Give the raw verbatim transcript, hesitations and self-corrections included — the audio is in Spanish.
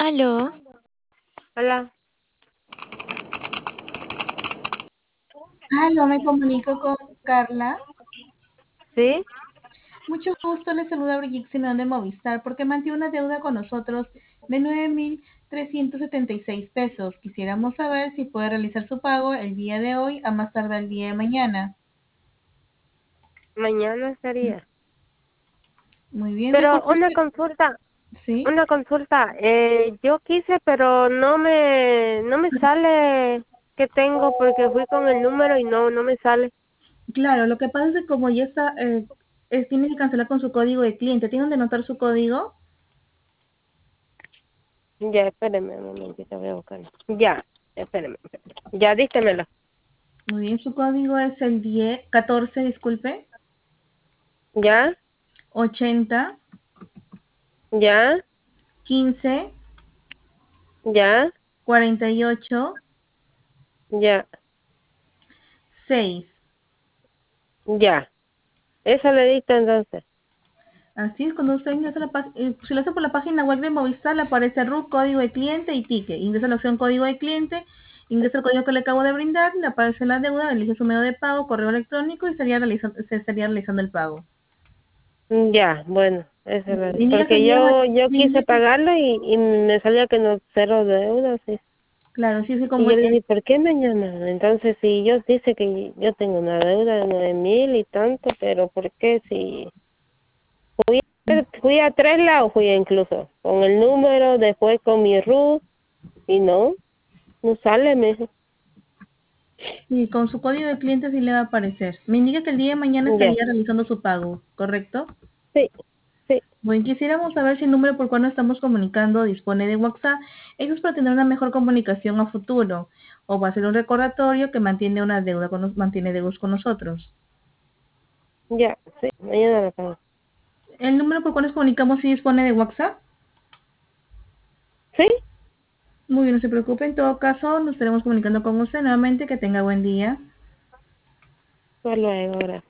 Aló. Hola. Aló, me comunico con Carla. ¿Sí? Mucho gusto, le saluda Brigitte Simeón de Movistar porque mantiene una deuda con nosotros de nueve mil trescientos setenta y seis pesos. Quisiéramos saber si puede realizar su pago el día de hoy a más tardar el día de mañana. Mañana estaría. Muy bien, ¿me Pero una conoce? consulta, ¿Sí? una consulta. Eh, yo quise, pero no me, no me sale que tengo porque fui con el número y no, no me sale. Claro, lo que pasa es que como ya está, eh, es- tiene que cancelar con su código de cliente. ¿Tiene donde anotar su código? Ya, espéreme un momentito, voy a buscarlo. Ya, espéreme. espéreme. Ya, dístemelo. Muy bien, su código es el diez, catorce, disculpe, Ya, ochenta, ya, quince, ya, cuarenta y ocho, ya, seis. ya. Eso le diste entonces. Así es, cuando usted ingresa a la pá- eh, si lo hace por la página web de Movistar, le aparece R U C, código de cliente y ticket. Ingresa la opción código de cliente, ingresa el código que le acabo de brindar, le aparece la deuda, elige su medio de pago, correo electrónico y estaría realizando, se estaría realizando el pago. Ya, bueno, eso Me es. indica que Porque el día de ma- yo, yo me quise indica- pagarlo y, y me salía que no, cero deuda, sí. claro, sí, sí, Y como yo le eh, dije, ¿por qué mañana? Entonces, si ellos dicen que yo tengo una deuda de nueve mil y tanto, pero ¿por qué si fui, fui a tres lados, fui incluso, con el número, después con mi R U y no, no sale, me dijo. sí, con su código de cliente sí le va a aparecer. Me indica que el día de mañana Ya, estaría realizando su pago, ¿correcto? sí, sí, Bueno, quisiéramos saber si el número por cual nos estamos comunicando dispone de WhatsApp. Eso es para tener una mejor comunicación a futuro. O va a ser un recordatorio que mantiene una deuda con nos, mantiene deudas con nosotros. ya, sí, mañana la pago. ¿El número por cual nos comunicamos sí dispone de WhatsApp? ¿Sí? Muy bien, no se preocupe. En todo caso, nos estaremos comunicando con usted nuevamente. Que tenga buen día. Hasta luego, gracias.